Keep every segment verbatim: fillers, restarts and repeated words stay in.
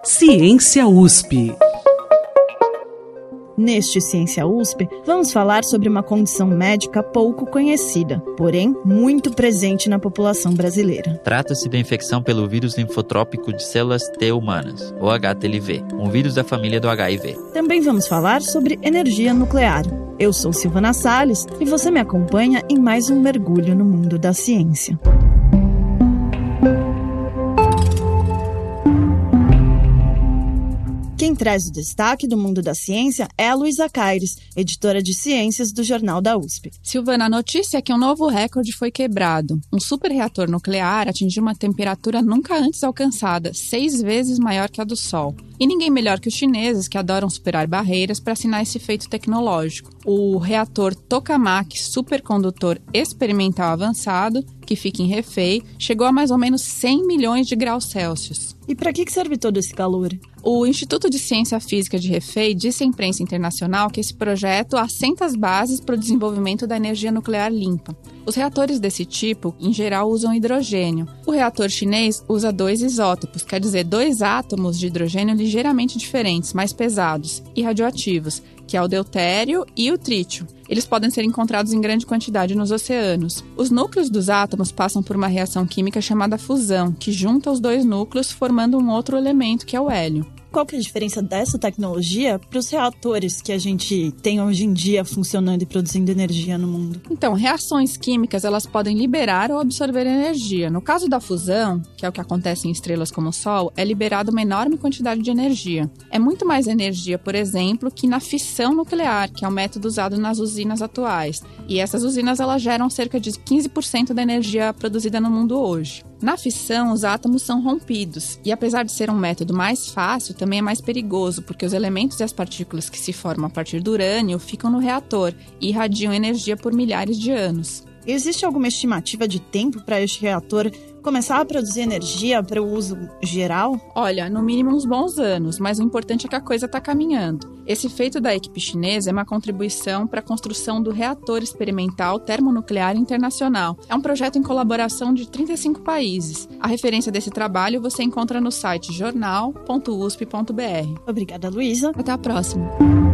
Ciência U S P. Neste Ciência U S P, vamos falar sobre uma condição médica pouco conhecida, porém muito presente na população brasileira. Trata-se da infecção pelo vírus linfotrópico de células T humanas, ou H T L V, um vírus da família do H I V. Também vamos falar sobre energia nuclear. Eu sou Silvana Salles e você me acompanha em mais um mergulho no mundo da ciência. Quem traz o destaque do mundo da ciência é a Luísa Caires, editora de ciências do Jornal da U S P. Silvana, a notícia é que um novo recorde foi quebrado. Um superreator nuclear atingiu uma temperatura nunca antes alcançada, seis vezes maior que a do Sol. E ninguém melhor que os chineses, que adoram superar barreiras para assinar esse feito tecnológico. O reator Tokamak Supercondutor Experimental Avançado, que fica em Hefei, chegou a mais ou menos cem milhões de graus Celsius. E para que serve todo esse calor? O Instituto de Ciência Física de Hefei disse à imprensa internacional que esse projeto assenta as bases para o desenvolvimento da energia nuclear limpa. Os reatores desse tipo, em geral, usam hidrogênio. O reator chinês usa dois isótopos, quer dizer, dois átomos de hidrogênio ligeiramente diferentes, mais pesados e radioativos, que é o deutério e o trítio. Eles podem ser encontrados em grande quantidade nos oceanos. Os núcleos dos átomos passam por uma reação química chamada fusão, que junta os dois núcleos formando um outro elemento, que é o hélio. Qual que é a diferença dessa tecnologia para os reatores que a gente tem hoje em dia funcionando e produzindo energia no mundo? Então, reações químicas, elas podem liberar ou absorver energia. No caso da fusão, que é o que acontece em estrelas como o Sol, é liberada uma enorme quantidade de energia. É muito mais energia, por exemplo, que na fissão nuclear, que é o método usado nas usinas atuais. E essas usinas, elas geram cerca de quinze por cento da energia produzida no mundo hoje. Na fissão, os átomos são rompidos, e apesar de ser um método mais fácil, também é mais perigoso, porque os elementos e as partículas que se formam a partir do urânio ficam no reator e irradiam energia por milhares de anos. Existe alguma estimativa de tempo para este reator começar a produzir energia para o uso geral? Olha, no mínimo uns bons anos, mas o importante é que a coisa está caminhando. Esse feito da equipe chinesa é uma contribuição para a construção do Reator Experimental Termonuclear Internacional. É um projeto em colaboração de trinta e cinco países. A referência desse trabalho você encontra no site jornal ponto u s p ponto b r. Obrigada, Luísa. Até a próxima.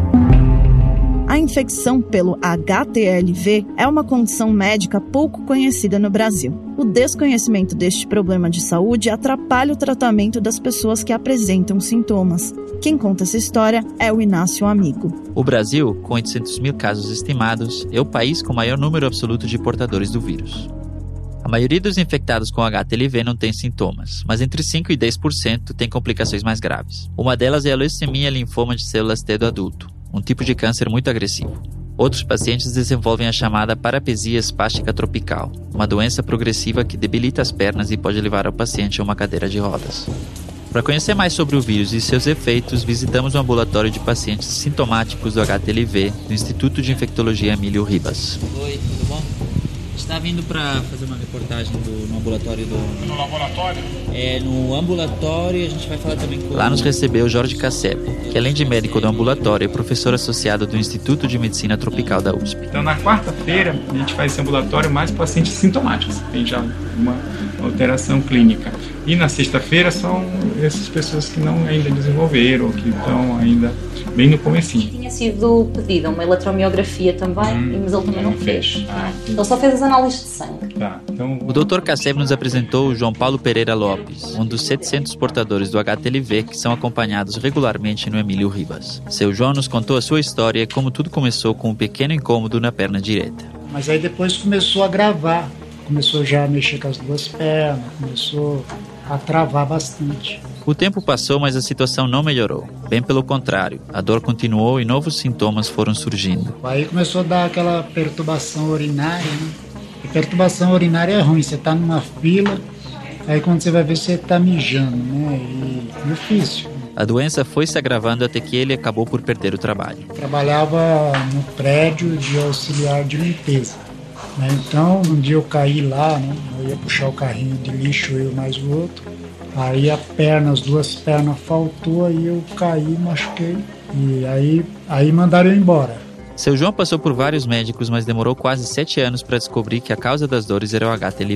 A infecção pelo H T L V é uma condição médica pouco conhecida no Brasil. O desconhecimento deste problema de saúde atrapalha o tratamento das pessoas que apresentam sintomas. Quem conta essa história é o Inácio Amigo. O Brasil, com oitocentos mil casos estimados, é o país com o maior número absoluto de portadores do vírus. A maioria dos infectados com H T L V não tem sintomas, mas entre cinco e dez por cento tem complicações mais graves. Uma delas é a leucemia linfoma de células T do adulto, um tipo de câncer muito agressivo. Outros pacientes desenvolvem a chamada parapesia espástica tropical, uma doença progressiva que debilita as pernas e pode levar o paciente a uma cadeira de rodas. Para conhecer mais sobre o vírus e seus efeitos, visitamos o ambulatório de pacientes sintomáticos do H T L V do Instituto de Infectologia Emílio Ribas. Oi, tudo bom? Está vindo para fazer uma reportagem do, no ambulatório do... No laboratório? É, no ambulatório a gente vai falar também com... Lá nos recebeu Jorge Casseb, que além de médico do ambulatório é professor associado do Instituto de Medicina Tropical da U S P. Então na quarta-feira a gente faz esse ambulatório mais pacientes sintomáticos, tem já uma alteração clínica. E na sexta-feira são essas pessoas que não ainda desenvolveram, que estão ainda bem no comecinho. Tinha sido pedida uma eletromiografia também, hum, mas ele também não, não fez. fez. Ah, ele só fez as análises de sangue. Tá, então... O doutor Casseb nos apresentou o João Paulo Pereira Lopes, um dos setecentos portadores do H T L V que são acompanhados regularmente no Emílio Ribas. Seu João nos contou a sua história e como tudo começou com um pequeno incômodo na perna direita. Mas aí depois começou a agravar, começou já a mexer com as duas pernas, começou a travar bastante. O tempo passou, mas a situação não melhorou. Bem pelo contrário, a dor continuou e novos sintomas foram surgindo. Aí começou a dar aquela perturbação urinária, né? E perturbação urinária é ruim, você está numa fila, aí quando você vai ver, você está mijando, né? E difícil. A doença foi se agravando até que ele acabou por perder o trabalho. Trabalhava no prédio de auxiliar de limpeza, né? Então, um dia eu caí lá, né? Eu ia puxar o carrinho de lixo, eu mais o outro. Aí a perna, as duas pernas faltou, aí eu caí, machuquei. E aí, aí mandaram eu embora. Seu João passou por vários médicos, mas demorou quase sete anos para descobrir que a causa das dores era o H T L V.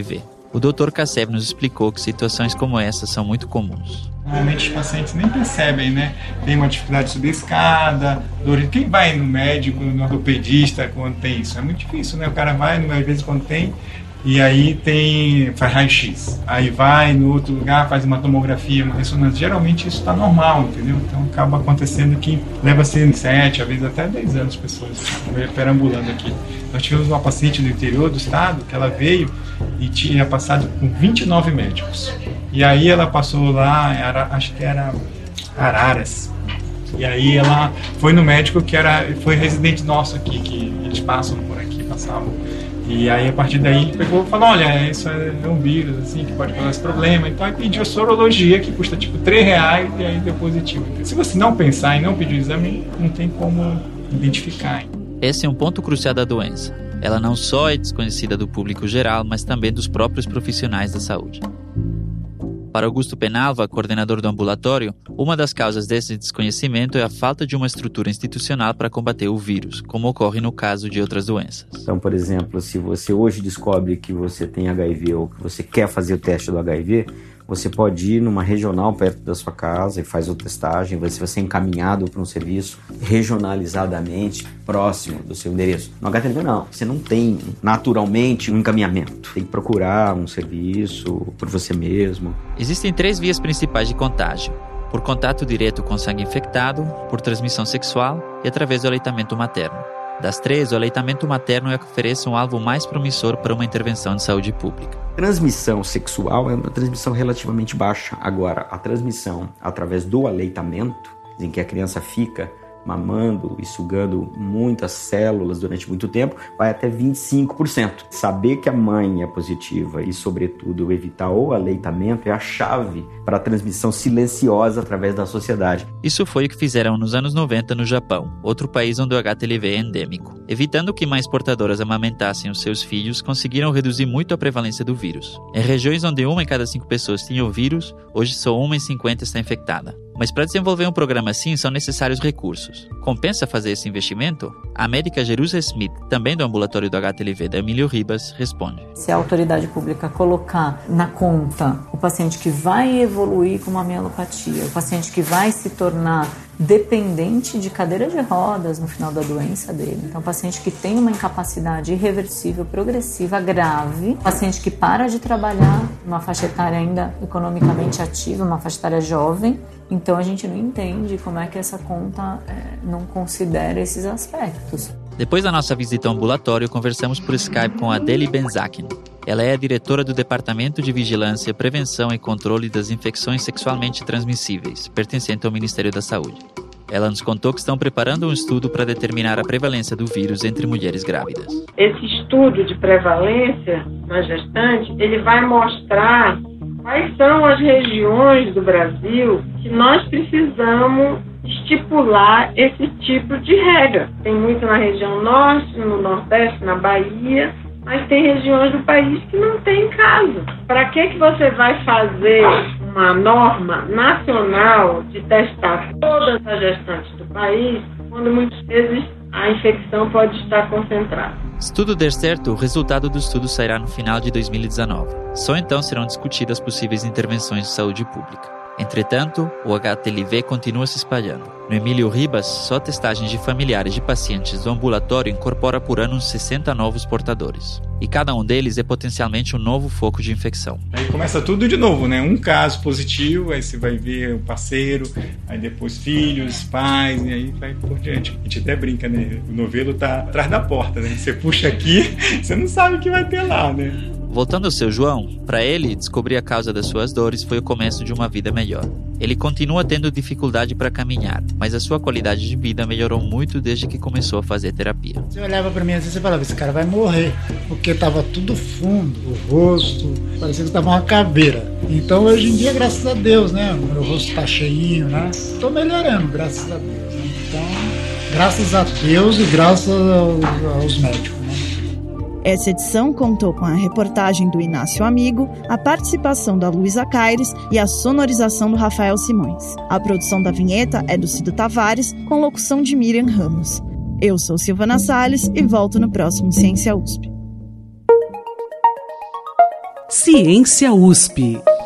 O doutor Kassev nos explicou que situações como essa são muito comuns. Normalmente os pacientes nem percebem, né? Tem uma dificuldade de subir a escada, dor. Quem vai no médico, no ortopedista, quando tem isso? É muito difícil, né? O cara vai, às vezes quando tem, e aí tem, faz raio-x. Aí vai no outro lugar, faz uma tomografia, uma ressonância. Geralmente isso está normal, entendeu? Então acaba acontecendo que leva-se sete, às vezes até dez anos pessoas perambulando aqui. Nós tivemos uma paciente do interior do estado que ela veio e tinha passado com vinte e nove médicos. E aí ela passou lá, era, acho que era Araras. E aí ela foi no médico que era, foi residente nosso aqui, que eles passam por aqui, passavam. E aí a partir daí ele pegou e falou, olha, isso é um vírus assim, que pode causar esse problema. Então aí pediu a sorologia, que custa tipo três reais, e aí deu positivo. Então, se você não pensar e não pedir o exame, não tem como identificar. Esse é um ponto crucial da doença. Ela não só é desconhecida do público geral, mas também dos próprios profissionais da saúde. Para Augusto Penalva, coordenador do ambulatório, uma das causas desse desconhecimento é a falta de uma estrutura institucional para combater o vírus, como ocorre no caso de outras doenças. Então, por exemplo, se você hoje descobre que você tem H I V ou que você quer fazer o teste do H I V, você pode ir numa regional perto da sua casa e faz a testagem, você vai ser encaminhado para um serviço regionalizadamente próximo do seu endereço. No H T L V não, você não tem naturalmente um encaminhamento, tem que procurar um serviço por você mesmo. Existem três vias principais de contágio: por contato direto com sangue infectado, por transmissão sexual e através do aleitamento materno. Das três, o aleitamento materno é que oferece um alvo mais promissor para uma intervenção de saúde pública. Transmissão sexual é uma transmissão relativamente baixa. Agora, a transmissão através do aleitamento, em que a criança fica mamando e sugando muitas células durante muito tempo, vai até vinte e cinco por cento. Saber que a mãe é positiva e, sobretudo, evitar o aleitamento é a chave para a transmissão silenciosa através da sociedade. Isso foi o que fizeram nos anos noventa no Japão, outro país onde o H T L V é endêmico. Evitando que mais portadoras amamentassem os seus filhos, conseguiram reduzir muito a prevalência do vírus. Em regiões onde uma em cada cinco pessoas tinha o vírus, hoje só uma em cinquenta está infectada. Mas para desenvolver um programa assim são necessários recursos. Compensa fazer esse investimento? A médica Jerusa Smith, também do ambulatório do H T L V da Emílio Ribas, responde. Se a autoridade pública colocar na conta o paciente que vai evoluir com uma mielopatia, o paciente que vai se tornar dependente de cadeira de rodas no final da doença dele. Então, paciente que tem uma incapacidade irreversível, progressiva, grave, paciente que para de trabalhar, uma faixa etária ainda economicamente ativa, uma faixa etária jovem. Então, a gente não entende como é que essa conta é, não considera esses aspectos. Depois da nossa visita ao ambulatório, conversamos por Skype com a Adeli Benzakin. Ela é a diretora do Departamento de Vigilância, Prevenção e Controle das Infecções Sexualmente Transmissíveis, pertencente ao Ministério da Saúde. Ela nos contou que estão preparando um estudo para determinar a prevalência do vírus entre mulheres grávidas. Esse estudo de prevalência na gestante, ele vai mostrar quais são as regiões do Brasil que nós precisamos estipular esse tipo de regra. Tem muito na região norte, no nordeste, na Bahia, mas tem regiões do país que não tem caso. Para que que você vai fazer uma norma nacional de testar todas as gestantes do país, quando muitas vezes a infecção pode estar concentrada? Se tudo der certo, o resultado do estudo sairá no final de dois mil e dezenove. Só então serão discutidas possíveis intervenções de saúde pública. Entretanto, o H T L V continua se espalhando. No Emílio Ribas, só testagens de familiares de pacientes do ambulatório incorpora por ano uns sessenta novos portadores. E cada um deles é potencialmente um novo foco de infecção. Aí começa tudo de novo, né? Um caso positivo, aí você vai ver o parceiro, aí depois filhos, pais, e aí vai por diante. A gente até brinca, né? O novelo tá atrás da porta, né? Você puxa aqui, você não sabe o que vai ter lá, né? Voltando ao seu João, para ele, descobrir a causa das suas dores foi o começo de uma vida melhor. Ele continua tendo dificuldade para caminhar, mas a sua qualidade de vida melhorou muito desde que começou a fazer terapia. Você olhava para mim assim e falava, esse cara vai morrer, porque tava tudo fundo, o rosto, parecia que tava uma caveira. Então hoje em dia, graças a Deus, né, o meu rosto tá cheinho, né, tô melhorando, graças a Deus. Né? Então, graças a Deus e graças aos, aos médicos. Essa edição contou com a reportagem do Inácio Amigo, a participação da Luísa Caires e a sonorização do Rafael Simões. A produção da vinheta é do Cido Tavares, com locução de Miriam Ramos. Eu sou Silvana Salles e volto no próximo Ciência U S P. Ciência U S P.